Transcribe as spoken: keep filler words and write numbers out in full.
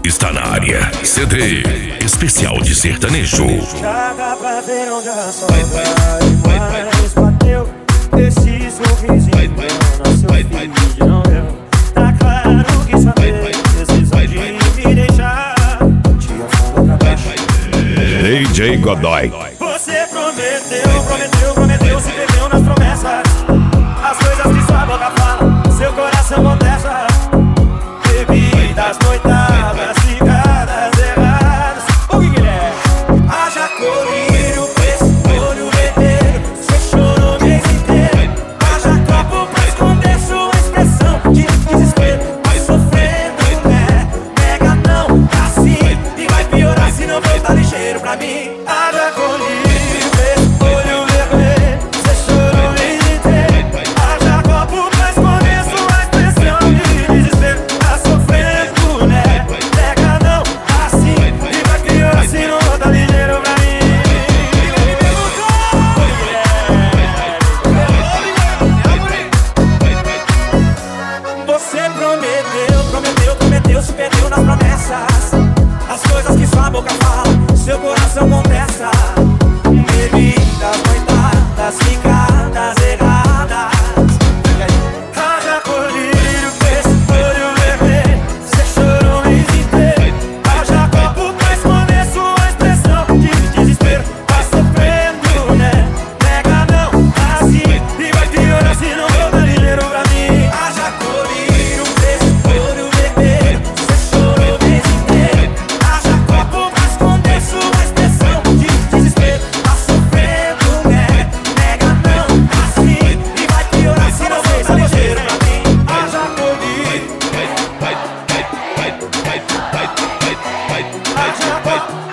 está na área. C D especial de sertanejo. Já dá pra ver onde a saudade mais bateu. Esse sorrisinho no seu feed não deu. Tá claro que só precisa de me deixar. Te afunda pra baixo. D J Godoy. Você prometeu, prometeu, prometeu, se perdeu nas promessas. As coisas que sua boca fala, seu coração contesta. Bebidas, noitadas, cigadas erradas. O que que é? Haja colírio, preço, olho vermelho. Você chorou o mês inteiro. Haja copo pra esconder sua expressão de desespero. Vai sofrendo, né? Nega não, assim. E vai piorar se não voltar ligeiro pra mim. Haja colírio, preço, olho vermelho. Você chorou o mês inteiro. Haja copo pra esconder sua expressão de desespero. Tá sofrendo, né? Nega não, assim. E vai piorar se não voltar ligeiro pra mim. Me perguntou, você prometeu, prometeu, prometeu, se perdeu nas promessas. As coisas que sua boca fala, seu coração contesta. Bebidas, noitadas, ficadas erradas. Haja colírio, preço, olho vermelho. Você chorou o mês inteiro. Haja copo pra esconder sua expressão de desespero. Tá sofrendo, né? Nega não, assim. E vai piorar se não voltar ligeiro pra mim. Haja colírio, preço, olho vermelho. Você chorou o mês inteiro. Haja copo pra esconder sua expressão de desespero. Tá sofrendo, né? Nega não, assim. E vai piorar se não voltar ligeiro pra mim. Haja colírio. Haja copo.